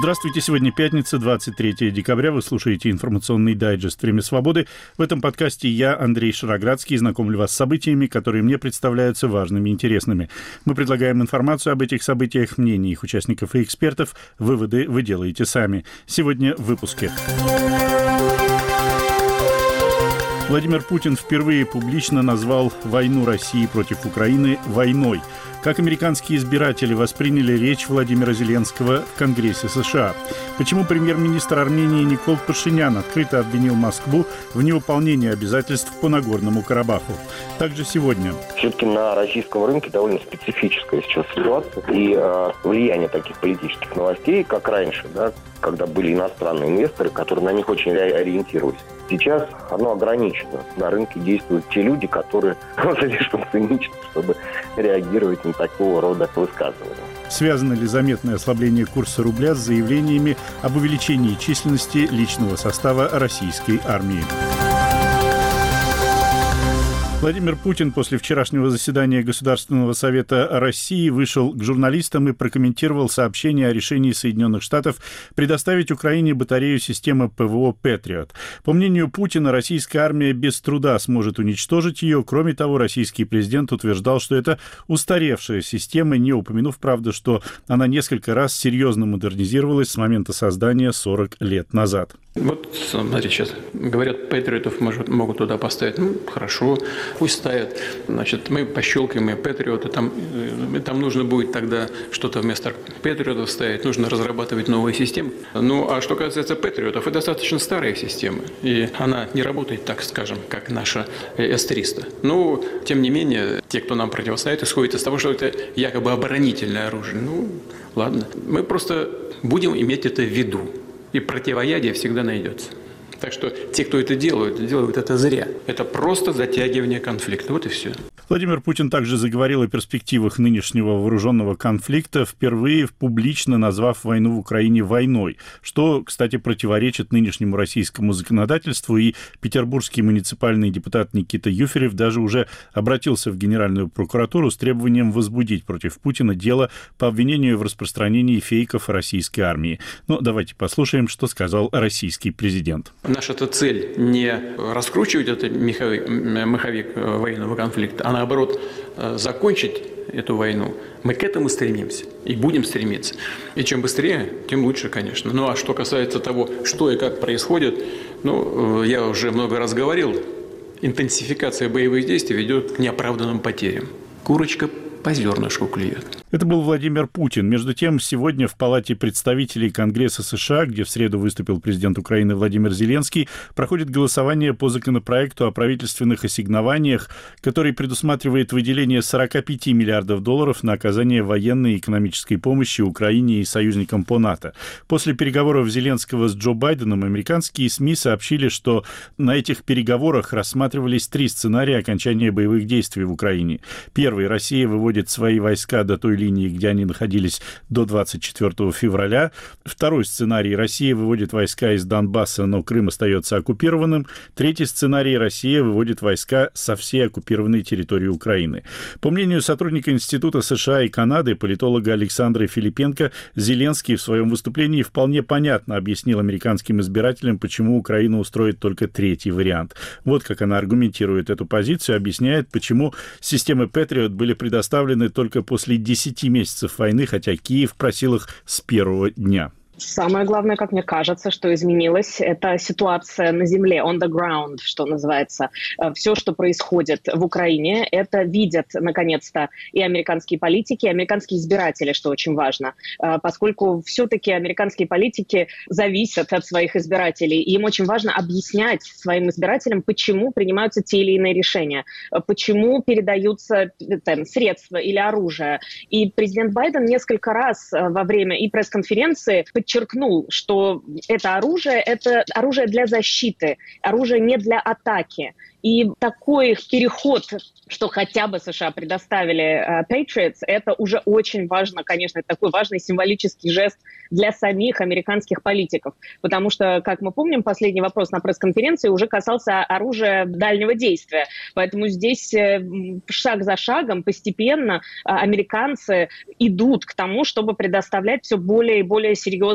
Здравствуйте, сегодня пятница, 23 декабря. Вы слушаете информационный дайджест «Время свободы». В этом подкасте я, Андрей Шароградский, знакомлю вас с событиями, которые мне представляются важными и интересными. Мы предлагаем информацию об этих событиях, мнения их участников и экспертов. Выводы вы делаете сами. Сегодня в выпуске. Владимир Путин впервые публично назвал войну России против Украины войной. Как американские избиратели восприняли речь Владимира Зеленского в Конгрессе США? Почему премьер-министр Армении Никол Пашинян открыто обвинил Москву в невыполнении обязательств по Нагорному Карабаху? Также сегодня. Все-таки на российском рынке довольно специфическая сейчас ситуация. И влияние таких политических новостей, как раньше, да, когда были иностранные инвесторы, которые на них очень ориентировались. Сейчас оно ограничено. На рынке действуют те люди, которые слишком циничны, чтобы реагировать на такого рода высказывания. Связано ли заметное ослабление курса рубля с заявлениями об увеличении численности личного состава российской армии? Владимир Путин после вчерашнего заседания Государственного совета России вышел к журналистам и прокомментировал сообщение о решении Соединенных Штатов предоставить Украине батарею системы ПВО «Патриот». По мнению Путина, российская армия без труда сможет уничтожить ее. Кроме того, российский президент утверждал, что это устаревшая система, не упомянув, правда, что она несколько раз серьезно модернизировалась с момента создания 40 лет назад. Вот, смотрите, сейчас говорят, патриотов могут туда поставить. Ну, хорошо, пусть ставят. Значит, мы пощелкаем и патриоты. Там нужно будет тогда что-то вместо патриотов ставить. Нужно разрабатывать новые системы. Ну, а что касается патриотов, это достаточно старая система. И она не работает, так скажем, как наша С-300. Но, тем не менее, те, кто нам противостоит, исходят из того, что это якобы оборонительное оружие. Ну, ладно. Мы просто будем иметь это в виду. И противоядие всегда найдется. Так что те, кто это делают это зря. Это просто затягивание конфликта. Вот и все. Владимир Путин также заговорил о перспективах нынешнего вооруженного конфликта, впервые публично назвав войну в Украине войной, что, кстати, противоречит нынешнему российскому законодательству, и петербургский муниципальный депутат Никита Юферев даже уже обратился в Генеральную прокуратуру с требованием возбудить против Путина дело по обвинению в распространении фейков о российской армии. Но давайте послушаем, что сказал российский президент. Наша-то цель не раскручивать этот маховик военного конфликта, а наоборот закончить эту войну. Мы к этому стремимся и будем стремиться. И чем быстрее, тем лучше, конечно. Ну а что касается того, что и как происходит, я уже много раз говорил, интенсификация боевых действий ведет к неоправданным потерям. Курочка по зернышку клюет. Это был Владимир Путин. Между тем, сегодня в Палате представителей Конгресса США, где в среду выступил президент Украины Владимир Зеленский, проходит голосование по законопроекту о правительственных ассигнованиях, который предусматривает выделение 45 миллиардов долларов на оказание военной и экономической помощи Украине и союзникам по НАТО. После переговоров Зеленского с Джо Байденом американские СМИ сообщили, что на этих переговорах рассматривались 3 сценария окончания боевых действий в Украине. Первый. Россия выводит свои войска до той линии, где они находились до 24 февраля. Второй сценарий. Россия выводит войска из Донбасса, но Крым остается оккупированным. Третий сценарий. Россия выводит войска со всей оккупированной территории Украины. По мнению сотрудника Института США и Канады, политолога Александра Филипенко, Зеленский в своем выступлении вполне понятно объяснил американским избирателям, почему Украина устроит только третий вариант. Вот как она аргументирует эту позицию, объясняет, почему системы Патриот были предоставлены только после 10 месяцев войны, хотя Киев просил их с первого дня. Самое главное, как мне кажется, что изменилось, это ситуация на земле, on the ground, что называется. Все, что происходит в Украине, это видят, наконец-то, и американские политики, и американские избиратели, что очень важно, поскольку все-таки американские политики зависят от своих избирателей, и им очень важно объяснять своим избирателям, почему принимаются те или иные решения, почему передаются средства или оружие. И президент Байден несколько раз во время и пресс-конференции подчеркнул, что это оружие для защиты, оружие не для атаки. И такой переход, что хотя бы США предоставили Patriots, это уже очень важно, конечно, это такой важный символический жест для самих американских политиков. Потому что, как мы помним, последний вопрос на пресс-конференции уже касался оружия дальнего действия. Поэтому здесь шаг за шагом постепенно американцы идут к тому, чтобы предоставлять все более и более серьезные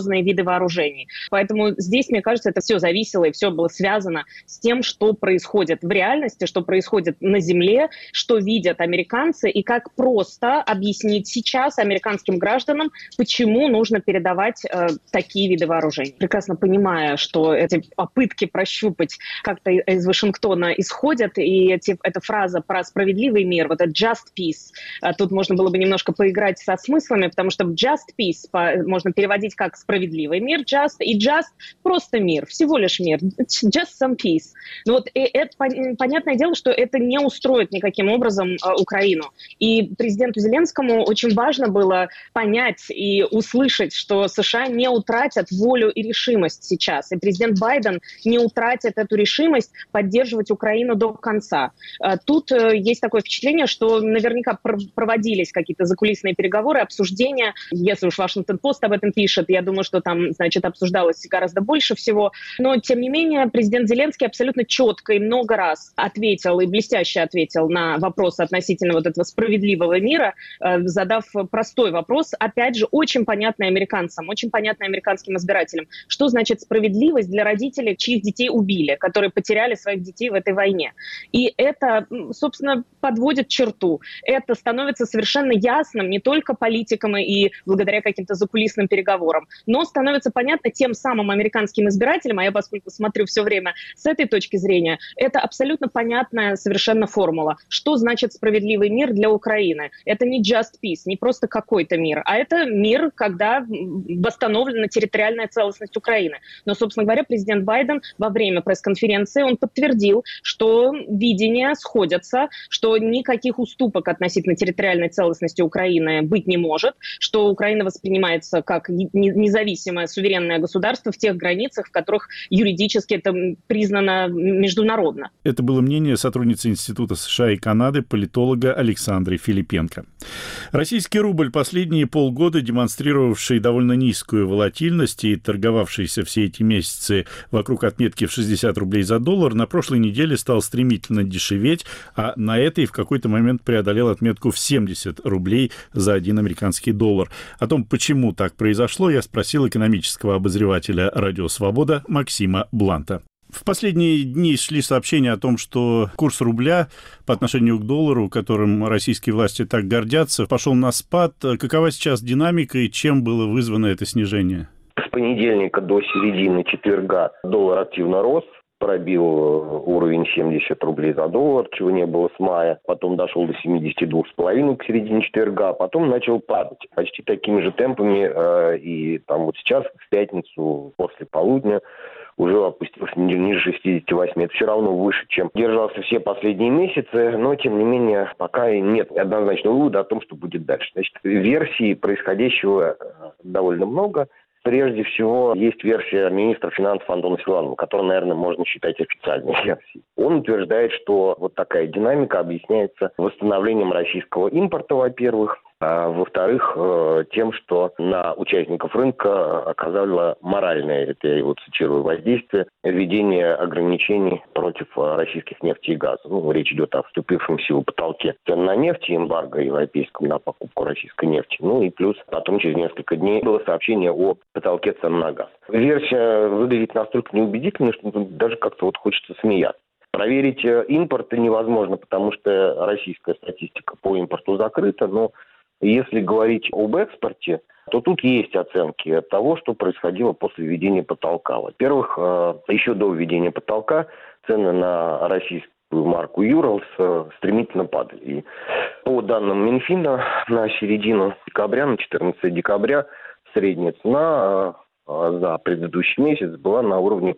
серьезные виды вооружений. Поэтому здесь, мне кажется, это все зависело и все было связано с тем, что происходит в реальности, что происходит на земле, что видят американцы и как просто объяснить сейчас американским гражданам, почему нужно передавать такие виды вооружений. Прекрасно понимая, что эти попытки прощупать как-то из Вашингтона исходят, и эта фраза про справедливый мир, вот это just peace, тут можно было бы немножко поиграть со смыслами, потому что just peace можно переводить как справедливый мир, just, и just просто мир, всего лишь мир, just some peace. Но вот это понятное дело, что это не устроит никаким образом Украину. И президенту Зеленскому очень важно было понять и услышать, что США не утратят волю и решимость сейчас. И президент Байден не утратит эту решимость поддерживать Украину до конца. Тут есть такое впечатление, что наверняка проводились какие-то закулисные переговоры, обсуждения. Если уж Вашингтон-Пост об этом пишет, я думаю, что там, значит, обсуждалось гораздо больше всего. Но, тем не менее, президент Зеленский абсолютно четко и много раз ответил, и блестяще ответил на вопросы относительно вот этого справедливого мира, задав простой вопрос, опять же, очень понятный американцам, очень понятный американским избирателям. Что значит справедливость для родителей, чьих детей убили, которые потеряли своих детей в этой войне? И это, собственно, подводит черту. Это становится совершенно ясным не только политикам и благодаря каким-то закулисным переговорам, но становится понятно тем самым американским избирателям, а я, поскольку смотрю все время с этой точки зрения, это абсолютно понятная совершенно формула. Что значит справедливый мир для Украины? Это не just peace, не просто какой-то мир, а это мир, когда восстановлена территориальная целостность Украины. Но, собственно говоря, президент Байден во время пресс-конференции он подтвердил, что видения сходятся, что никаких уступок относительно территориальной целостности Украины быть не может, что Украина воспринимается как независимое суверенное государство в тех границах, в которых юридически это признано международно. Это было мнение сотрудницы Института США и Канады, политолога Александры Филипенко. Российский рубль, последние полгода демонстрировавший довольно низкую волатильность и торговавшийся все эти месяцы вокруг отметки в 60 рублей за доллар, на прошлой неделе стал стремительно дешеветь, а на этой в какой-то момент преодолел отметку в 70 рублей за 1 американский доллар. О том, почему так произошло, я спросил экономического обозревателя «Радио Свобода» Максима Бланта. В последние дни шли сообщения о том, что курс рубля по отношению к доллару, которым российские власти так гордятся, пошел на спад. Какова сейчас динамика и чем было вызвано это снижение? С понедельника до середины четверга доллар активно рос, пробил уровень 70 рублей за доллар, чего не было с мая. Потом дошел до 72,5 к середине четверга, а потом начал падать. Почти такими же темпами. И там вот сейчас, в пятницу, после полудня, уже опустился ниже 68. Это все равно выше, чем держался все последние месяцы, но, тем не менее, пока нет однозначного вывода о том, что будет дальше. Значит, версий происходящего довольно много. Прежде всего, есть версия министра финансов Антона Силуанова, которую, наверное, можно считать официальной версией. Он утверждает, что вот такая динамика объясняется восстановлением российского импорта, во-первых, а во-вторых, тем, что на участников рынка оказало моральное, это я его цитирую, воздействие, введение ограничений против российских нефти и газа. Речь идет о вступившем в силу потолке цен на нефть и эмбарго европейском на покупку российской нефти. И плюс потом через несколько дней было сообщение о потолке цен на газ. Версия выглядит настолько неубедительной, что даже как-то вот хочется смеяться. Проверить импорт невозможно, потому что российская статистика по импорту закрыта, но если говорить об экспорте, то тут есть оценки того, что происходило после введения потолка. Во-первых, еще до введения потолка цены на российскую марку «Юралс» стремительно падали. И по данным Минфина, на середину декабря, на 14 декабря, средняя цена за предыдущий месяц была на уровне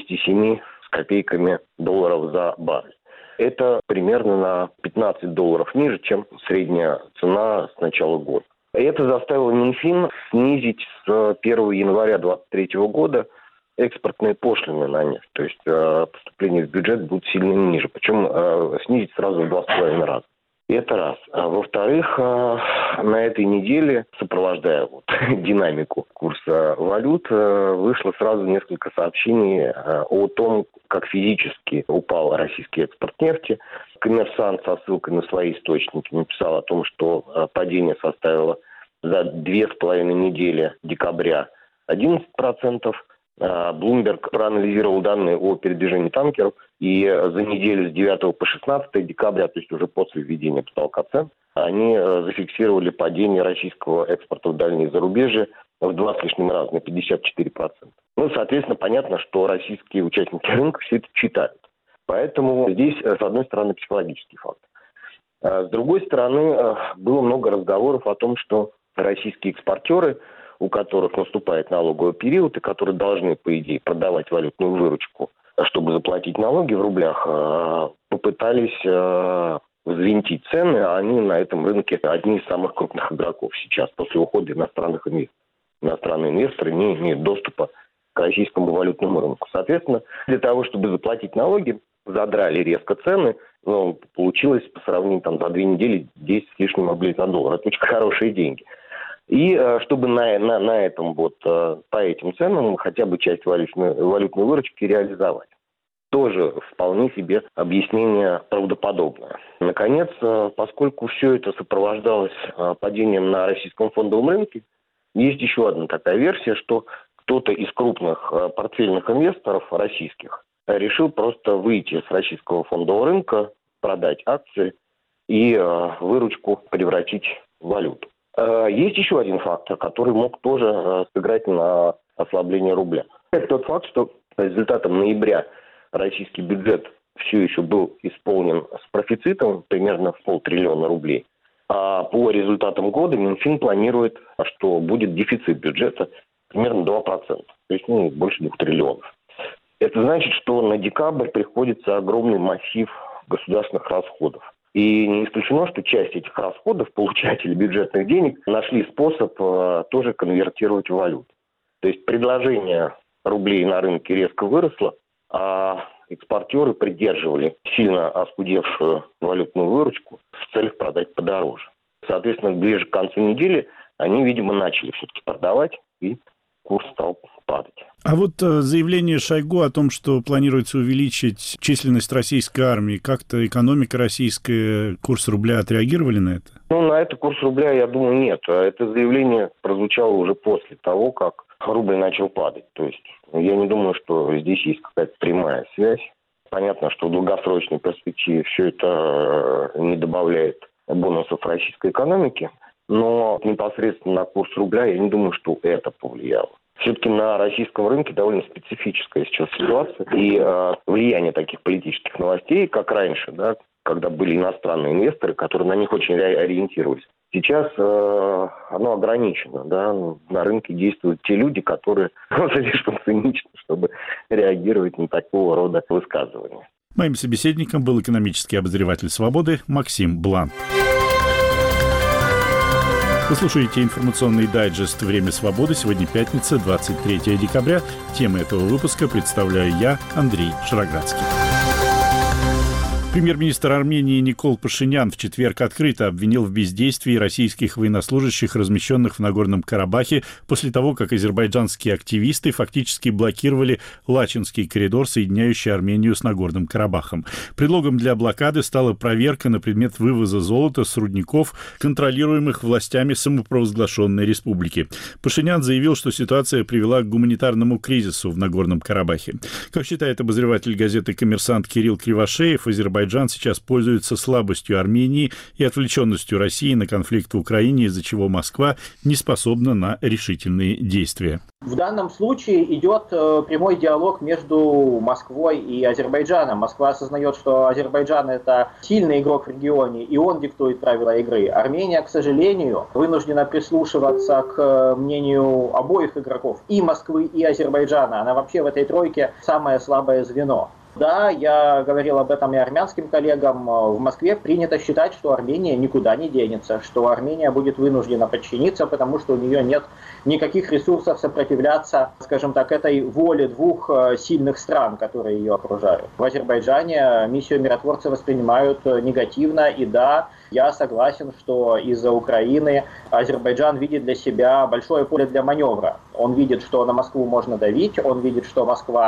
57 с копейками долларов за баррель. Это примерно на 15 долларов ниже, чем средняя цена с начала года. Это заставило Минфин снизить с 1 января 2023 года экспортные пошлины на нефть. То есть поступления в бюджет будут сильно ниже. Причем снизить сразу в 2,5 раза. Это раз. А во-вторых, на этой неделе, сопровождая динамику курса валют, вышло сразу несколько сообщений о том, как физически упал российский экспорт нефти. Коммерсант со ссылкой на свои источники написал о том, что падение составило за 2,5 недели декабря 11%. Bloomberg проанализировал данные о передвижении танкеров, и за неделю с 9 по 16 декабря, то есть уже после введения потолка цен, они зафиксировали падение российского экспорта в дальние зарубежья в 2 с лишним раза, на 54%. Соответственно, понятно, что российские участники рынка все это читают. Поэтому здесь, с одной стороны, психологический фактор. С другой стороны, было много разговоров о том, что российские экспортеры, у которых наступает налоговый период и которые должны, по идее, продавать валютную выручку, чтобы заплатить налоги в рублях, попытались взвинтить цены, а они на этом рынке одни из самых крупных игроков сейчас, после ухода иностранных инвесторов. Иностранные инвесторы не имеют доступа к российскому валютному рынку. Соответственно, для того, чтобы заплатить налоги, задрали резко цены, получилось по сравнению за 2 недели 10 с лишним рублей за доллар. Это очень хорошие деньги. И чтобы на этом по этим ценам хотя бы часть валютной выручки реализовать. Тоже вполне себе объяснение правдоподобное. Наконец, поскольку все это сопровождалось падением на российском фондовом рынке, есть еще одна такая версия, что кто-то из крупных портфельных инвесторов российских решил просто выйти с российского фондового рынка, продать акции и выручку превратить в валюту. Есть еще один фактор, который мог тоже сыграть на ослабление рубля. Это тот факт, что результатом ноября российский бюджет все еще был исполнен с профицитом, примерно в 500 миллиона рублей. А по результатам года Минфин планирует, что будет дефицит бюджета примерно 2%, то есть больше 2 триллионов. Это значит, что на декабрь приходится огромный массив государственных расходов. И не исключено, что часть этих расходов получатели бюджетных денег нашли способ тоже конвертировать в валюту. То есть предложение рублей на рынке резко выросло, а экспортеры придерживали сильно оскудевшую валютную выручку в целях продать подороже. Соответственно, ближе к концу недели они, видимо, начали все-таки продавать, и курс стал падать. А заявление Шойгу о том, что планируется увеличить численность российской армии, как-то экономика российская, курс рубля отреагировали на это? На это курс рубля, я думаю, нет. Это заявление прозвучало уже после того, как рубль начал падать. То есть я не думаю, что здесь есть какая-то прямая связь. Понятно, что в долгосрочной перспективе все это не добавляет бонусов российской экономике, но непосредственно на курс рубля я не думаю, что это повлияло. Все-таки на российском рынке довольно специфическая сейчас ситуация, и влияние таких политических новостей, как раньше, когда были иностранные инвесторы, которые на них очень ориентировались. Сейчас оно ограничено. На рынке действуют те люди, которые слишком циничны, чтобы реагировать на такого рода высказывания. Моим собеседником был экономический обозреватель «Свободы» Максим Блант. Вы слушаете информационный дайджест «Время свободы». Сегодня пятница, 23 декабря. Темы этого выпуска представляю я, Андрей Шароградский. Премьер-министр Армении Никол Пашинян в четверг открыто обвинил в бездействии российских военнослужащих, размещенных в Нагорном Карабахе, после того, как азербайджанские активисты фактически блокировали Лачинский коридор, соединяющий Армению с Нагорным Карабахом. Предлогом для блокады стала проверка на предмет вывоза золота с рудников, контролируемых властями самопровозглашенной республики. Пашинян заявил, что ситуация привела к гуманитарному кризису в Нагорном Карабахе. Как считает обозреватель газеты «Коммерсант» Кирилл Кривошеев, Азербайджан сейчас пользуется слабостью Армении и отвлеченностью России на конфликт в Украине, из-за чего Москва не способна на решительные действия. В данном случае идет прямой диалог между Москвой и Азербайджаном. Москва осознает, что Азербайджан — это сильный игрок в регионе, и он диктует правила игры. Армения, к сожалению, вынуждена прислушиваться к мнению обоих игроков, и Москвы, и Азербайджана. Она вообще в этой тройке самое слабое звено. Да, я говорил об этом и армянским коллегам. В Москве принято считать, что Армения никуда не денется, что Армения будет вынуждена подчиниться, потому что у нее нет никаких ресурсов сопротивляться, скажем так, этой воле двух сильных стран, которые ее окружают. В Азербайджане миссию миротворца воспринимают негативно, и да, я согласен, что из-за Украины Азербайджан видит для себя большое поле для маневра. Он видит, что на Москву можно давить, он видит, что Москва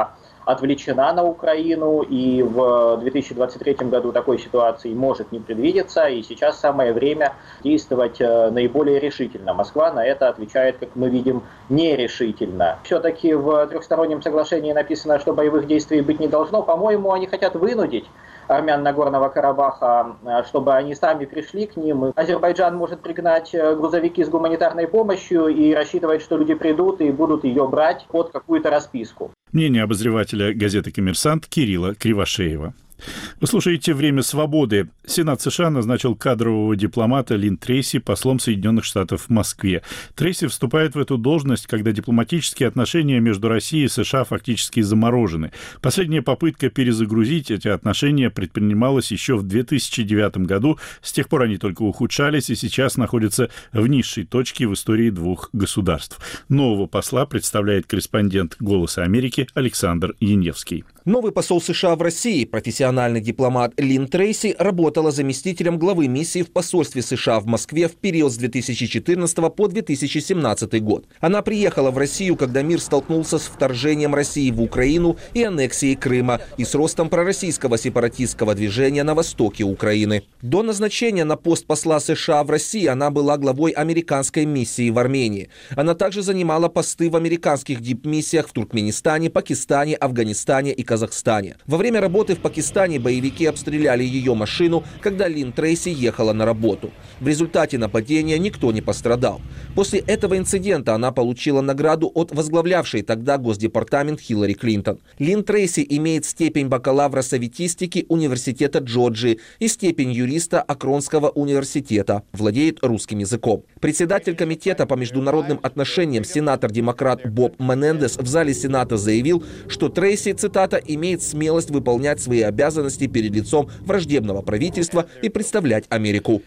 отвлечена на Украину, и в 2023 году такой ситуации может не предвидеться, и сейчас самое время действовать наиболее решительно. Москва на это отвечает, как мы видим, нерешительно. Все-таки в трехстороннем соглашении написано, что боевых действий быть не должно. По-моему, они хотят вынудить армян Нагорного Карабаха, чтобы они сами пришли к ним. Азербайджан может пригнать грузовики с гуманитарной помощью и рассчитывать, что люди придут и будут ее брать под какую-то расписку. Мнение обозревателя газеты «Коммерсант» Кирилла Кривошеева. Вы слушаете «Время свободы». Сенат США назначил кадрового дипломата Лин Трейси послом Соединенных Штатов в Москве. Трейси вступает в эту должность, когда дипломатические отношения между Россией и США фактически заморожены. Последняя попытка перезагрузить эти отношения предпринималась еще в 2009 году. С тех пор они только ухудшались и сейчас находятся в низшей точке в истории двух государств. Нового посла представляет корреспондент «Голоса Америки» Александр Яневский. Новый посол США в России, профессиональный дипломат Лин Трейси, работала заместителем главы миссии в посольстве США в Москве в период с 2014 по 2017 год. Она приехала в Россию, когда мир столкнулся с вторжением России в Украину и аннексией Крыма, и с ростом пророссийского сепаратистского движения на востоке Украины. До назначения на пост посла США в России она была главой американской миссии в Армении. Она также занимала посты в американских дипмиссиях в Туркменистане, Пакистане, Афганистане и Казахстане. Во время работы в Пакистане боевики обстреляли ее машину, когда Лин Трейси ехала на работу. В результате нападения никто не пострадал. После этого инцидента она получила награду от возглавлявшей тогда Госдепартамент Хиллари Клинтон. Лин Трейси имеет степень бакалавра советистики Университета Джорджии и степень юриста Акронского университета. Владеет русским языком. Председатель комитета по международным отношениям, сенатор-демократ Боб Менендес в зале Сената заявил, что Трейси, цитата, имеет смелость выполнять свои обязанности перед лицом враждебного правительства и представлять Америку.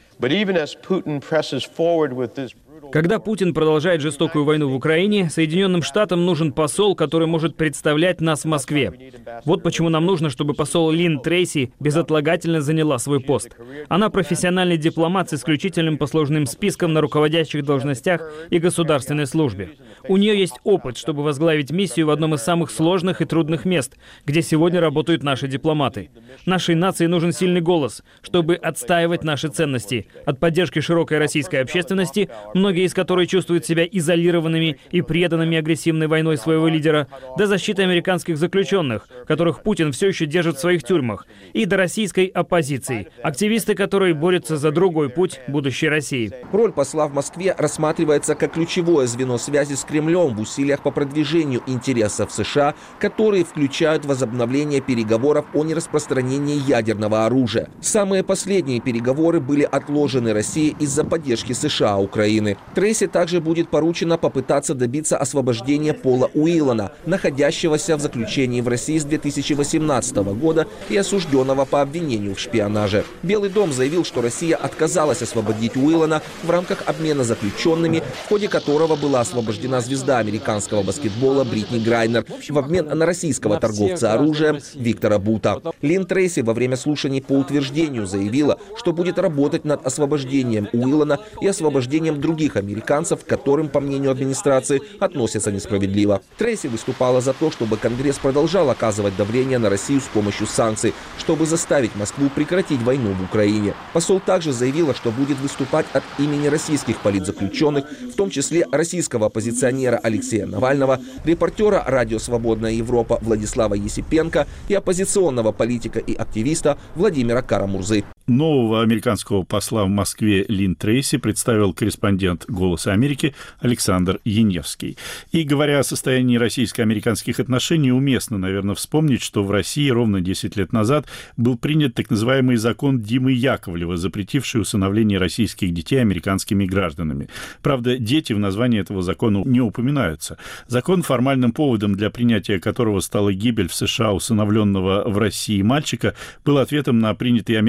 Когда Путин продолжает жестокую войну в Украине, Соединенным Штатам нужен посол, который может представлять нас в Москве. Вот почему нам нужно, чтобы посол Лин Трейси безотлагательно заняла свой пост. Она профессиональный дипломат с исключительным послужным списком на руководящих должностях и государственной службе. У нее есть опыт, чтобы возглавить миссию в одном из самых сложных и трудных мест, где сегодня работают наши дипломаты. Нашей нации нужен сильный голос, чтобы отстаивать наши ценности. От поддержки широкой российской общественности, многие из которой чувствуют себя изолированными и преданными агрессивной войной своего лидера, до защиты американских заключенных, которых Путин все еще держит в своих тюрьмах, и до российской оппозиции, активисты, которые борются за другой путь будущей России. Роль посла в Москве рассматривается как ключевое звено связи с Кремлем в усилиях по продвижению интересов США, которые включают возобновление переговоров о нераспространении ядерного оружия. Самые последние переговоры были отложены Россией из-за поддержки США Украины. Трейси также будет поручено попытаться добиться освобождения Пола Уиллана, находящегося в заключении в России с 2018 года и осужденного по обвинению в шпионаже. Белый дом заявил, что Россия отказалась освободить Уиллана в рамках обмена заключенными, в ходе которого была освобождена звезда американского баскетбола Бритни Грайнер в обмен на российского торговца оружием Виктора Бута. Лин Трейси во время слушаний по утверждению заявила, что будет работать над освобождением Уиллана и освобождением других американцев, к которым, по мнению администрации, относятся несправедливо. Трейси выступала за то, чтобы Конгресс продолжал оказывать давление на Россию с помощью санкций, чтобы заставить Москву прекратить войну в Украине. Посол также заявила, что будет выступать от имени российских политзаключенных, в том числе российского оппозиционера Алексея Навального, репортера «Радио Свободная Европа» Владислава Есипенко и оппозиционного политика и активиста Владимира Кара-Мурзы. Нового американского посла в Москве Лин Трейси представил корреспондент «Голоса Америки» Александр Яневский. И говоря о состоянии российско-американских отношений, уместно, наверное, вспомнить, что в России ровно 10 лет назад был принят так называемый закон Димы Яковлева, запретивший усыновление российских детей американскими гражданами. Правда, дети в названии этого закона не упоминаются. Закон, формальным поводом для принятия которого стала гибель в США усыновленного в России мальчика, был ответом на принятый американский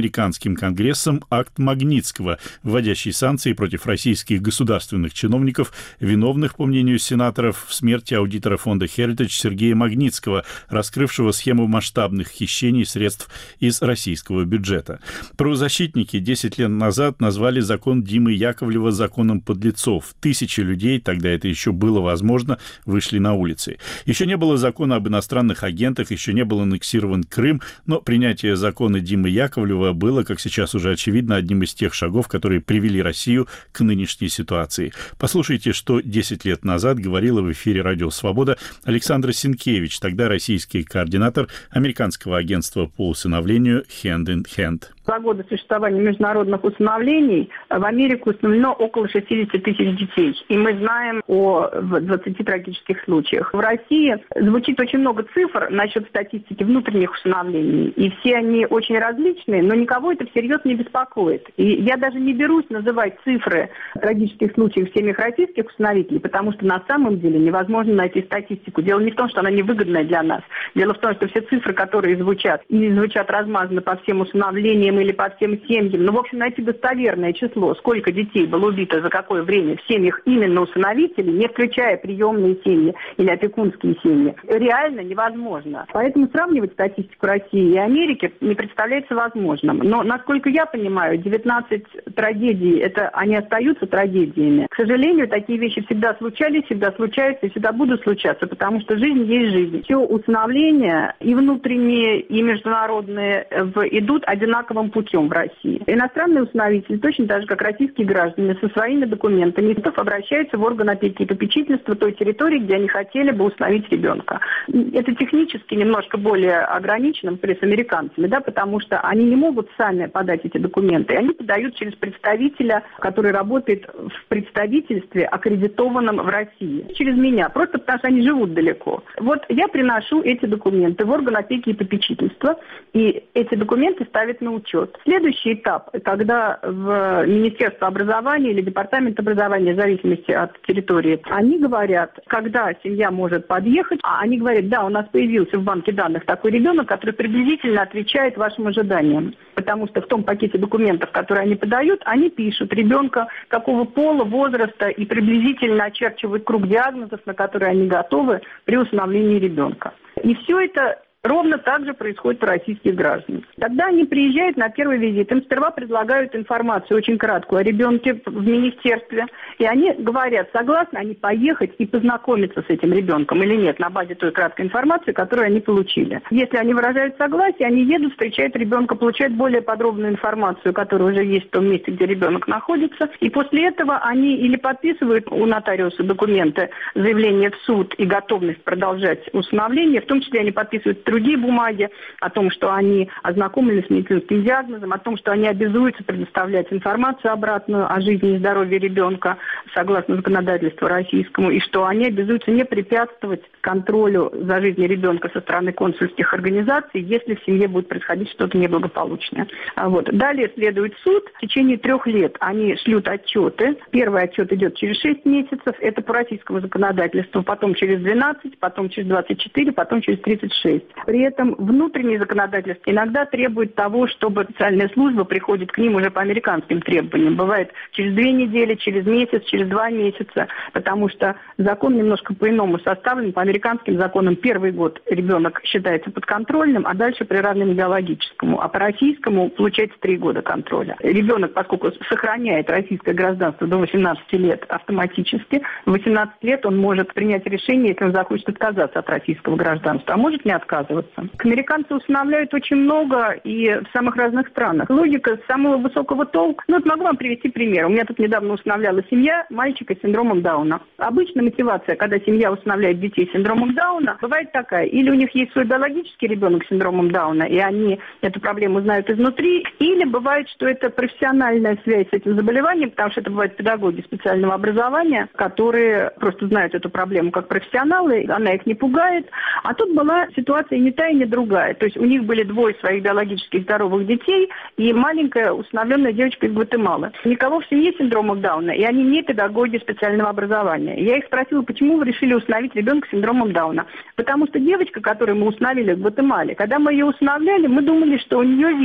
американским Конгрессом акт Магнитского, вводящий санкции против российских государственных чиновников, виновных, по мнению сенаторов, в смерти аудитора фонда Heritage Сергея Магнитского, раскрывшего схему масштабных хищений средств из российского бюджета. Правозащитники 10 лет назад назвали закон Димы Яковлева законом подлецов. Тысячи людей, тогда это еще было возможно, вышли на улицы. Еще не было закона об иностранных агентах, еще не был аннексирован Крым, но принятие закона Димы Яковлева было, как сейчас уже очевидно, одним из тех шагов, которые привели Россию к нынешней ситуации. Послушайте, что 10 лет назад говорила в эфире «Радио Свобода» Александра Синкевич, тогда российский координатор американского агентства по усыновлению Hand in Hand. За годы существования международных усыновлений в Америку усыновлено около 60 тысяч детей. И мы знаем о 20 трагических случаях. В России звучит очень много цифр насчет статистики внутренних усыновлений. И все они очень различные, но никого это всерьез не беспокоит. И я даже не берусь называть цифры трагических случаев в семьях российских усыновителей, потому что на самом деле невозможно найти статистику. Дело не в том, что она невыгодная для нас. Дело в том, что все цифры, которые звучат, и звучат размазанно по всем усыновлениям или по всем семьям, но, в общем, найти достоверное число, сколько детей было убито за какое время в семьях именно усыновителей, не включая приемные семьи или опекунские семьи, реально невозможно. Поэтому сравнивать статистику России и Америки не представляется возможным. Но, насколько я понимаю, 19 трагедий, они остаются трагедиями. К сожалению, такие вещи всегда случались, всегда случаются и всегда будут случаться, потому что жизнь есть жизнь. Все усыновления, и внутренние, и международные, идут одинаковым путем в России. Иностранные усыновители, точно так же, как российские граждане, со своими документами обращаются в орган опеки и попечительства той территории, где они хотели бы усыновить ребенка. Это технически немножко более ограничено, например, с американцами, да, потому что они не могут сами подать эти документы. Они подают через представителя, который работает в представительстве, аккредитованном в России. Через меня, просто потому что они живут далеко. Вот я приношу эти документы в орган опеки и попечительства, и эти документы ставят на учет. Следующий этап, когда в Министерство образования или Департамент образования, в зависимости от территории, они говорят, когда семья может подъехать, они говорят, да, у нас появился в банке данных такой ребенок, который приблизительно отвечает вашим ожиданиям. Потому что в том пакете документов, которые они подают, они пишут ребенка, какого пола, возраста и приблизительно очерчивают круг диагнозов, на которые они готовы при усыновлении ребенка. И все это ровно так же происходит у российских граждан. Тогда они приезжают на первый визит, им сперва предлагают информацию очень краткую о ребенке в министерстве, и они говорят, согласны они поехать и познакомиться с этим ребенком или нет, на базе той краткой информации, которую они получили. Если они выражают согласие, они едут, встречают ребенка, получают более подробную информацию, которая уже есть в том месте, где ребенок находится, и после этого они или подписывают у нотариуса документы, заявление в суд и готовность продолжать усыновление, в том числе они подписывают другие бумаги о том, что они ознакомились с медицинским диагнозом, о том, что они обязуются предоставлять информацию обратную о жизни и здоровье ребенка согласно законодательству российскому, и что они обязуются не препятствовать контролю за жизнью ребенка со стороны консульских организаций, если в семье будет происходить что-то неблагополучное. Вот. Далее следует суд. В течение 3 лет они шлют отчеты. Первый отчет идет через 6 месяцев. Это по российскому законодательству. Потом через 12, потом через 24, потом через 36. При этом внутреннее законодательство иногда требует того, чтобы специальная служба приходит к ним уже по американским требованиям. Бывает через 2 недели, через месяц, через 2 месяца, потому что закон немножко по-иному составлен. По американским законам первый год ребенок считается подконтрольным, а дальше приравнен к биологическому. А по российскому получается 3 года контроля. Ребенок, поскольку сохраняет российское гражданство до 18 лет автоматически, в 18 лет он может принять решение, если он захочет отказаться от российского гражданства, а может не отказываться. Американцы усыновляют очень много и в самых разных странах. Логика самого высокого толка. Могу вам привести пример. У меня тут недавно усыновляла семья мальчика с синдромом Дауна. Обычно мотивация, когда семья усыновляет детей с синдромом Дауна, бывает такая. Или у них есть свой биологический ребенок с синдромом Дауна, и они эту проблему знают изнутри, или бывает, что это профессиональная связь с этим заболеванием, потому что это бывают педагоги специального образования, которые просто знают эту проблему как профессионалы, она их не пугает. А тут была ситуация не та и не другая. То есть у них были 2 своих биологически здоровых детей и маленькая усыновленная девочка из Гватемалы. Никого в семье с синдромом Дауна, и они не педагоги специального образования. Я их спросила, почему вы решили усыновить ребенка с синдромом Дауна? Потому что девочка, которую мы усыновили в Гватемале, когда мы ее усыновляли, мы думали, что у нее ВИЧ.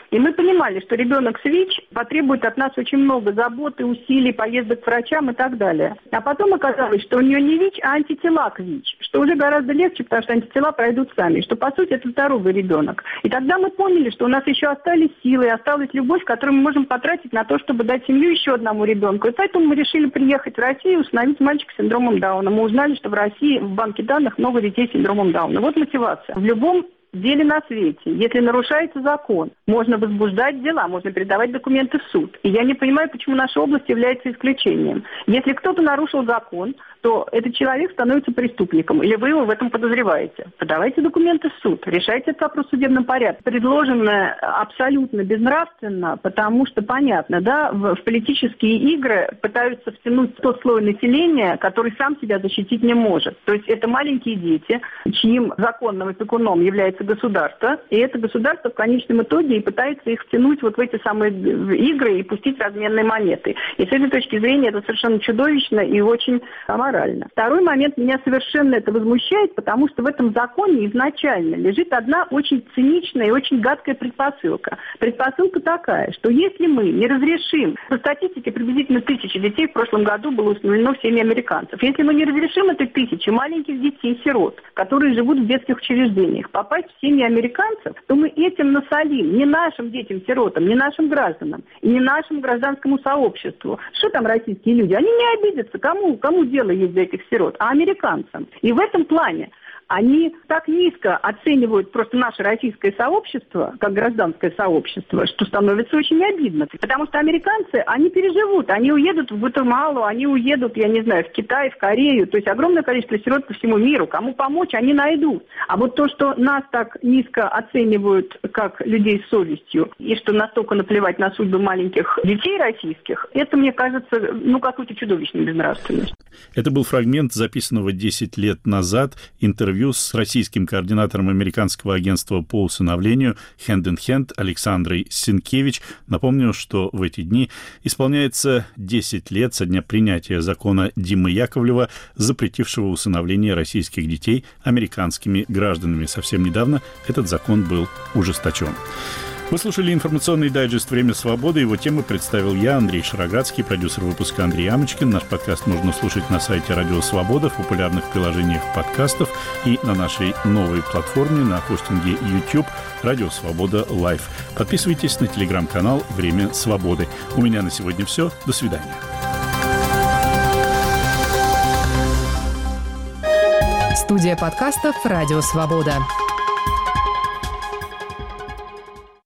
И мы понимали, что ребенок с ВИЧ потребует от нас очень много заботы, усилий, поездок к врачам и так далее. А потом оказалось, что у нее не ВИЧ, а антитела к ВИЧ, что уже гораздо легче, потому что антитела пройдут сами, что, по сути, это здоровый ребенок. И тогда мы поняли, что у нас еще остались силы, осталась любовь, которую мы можем потратить на то, чтобы дать семью еще одному ребенку. И поэтому мы решили приехать в Россию и установить мальчика с синдромом Дауна. Мы узнали, что в России в банке данных много детей с синдромом Дауна. Вот мотивация. В любом деле на свете, если нарушается закон, можно возбуждать дела, можно передавать документы в суд. И я не понимаю, почему наша область является исключением. Если кто-то нарушил закон, то этот человек становится преступником, или вы его в этом подозреваете. Подавайте документы в суд, решайте этот вопрос в судебном порядке. Предложенное абсолютно безнравственно, потому что, понятно, да, в политические игры пытаются втянуть тот слой населения, который сам себя защитить не может. То есть это маленькие дети, чьим законным опекуном является государство, и это государство в конечном итоге и пытается их втянуть вот в эти самые игры и пустить разменные монеты. И с этой точки зрения это совершенно чудовищно и очень аморально. Второй момент, меня совершенно это возмущает, потому что в этом законе изначально лежит одна очень циничная и очень гадкая предпосылка. Предпосылка такая, что если мы не разрешим, по статистике приблизительно 1000 детей в прошлом году было установлено в семьи американцев, если мы не разрешим этой 1000 маленьких детей-сирот, которые живут в детских учреждениях, попасть в семьи американцев, то мы этим насолим не нашим детям-сиротам, не нашим гражданам и не нашему гражданскому сообществу. Что там российские люди? Они не обидятся, кому дело есть до этих сирот, а американцам. И в этом плане они так низко оценивают просто наше российское сообщество, как гражданское сообщество, что становится очень обидно. Потому что американцы, они переживут, они уедут в Гватемалу, они уедут, я не знаю, в Китай, в Корею. То есть огромное количество сирот по всему миру. Кому помочь, они найдут. А вот то, что нас так низко оценивают как людей с совестью, и что настолько наплевать на судьбы маленьких детей российских, это, мне кажется, какой-то чудовищной безнравственностью. Это был фрагмент записанного 10 лет назад интервью с российским координатором американского агентства по усыновлению Hand in Hand Александрой Сенкевич. Напомню, что в эти дни исполняется 10 лет со дня принятия закона Димы Яковлева, запретившего усыновление российских детей американскими гражданами. Совсем недавно этот закон был ужесточен. Вы слушали информационный дайджест «Время свободы». Его темы представил я, Андрей Шароградский, продюсер выпуска Андрей Амочкин. Наш подкаст можно слушать на сайте «Радио Свобода», в популярных приложениях подкастов и на нашей новой платформе на хостинге YouTube «Радио Свобода Лайв». Подписывайтесь на телеграм-канал «Время свободы». У меня на сегодня все. До свидания. Студия подкастов «Радио Свобода».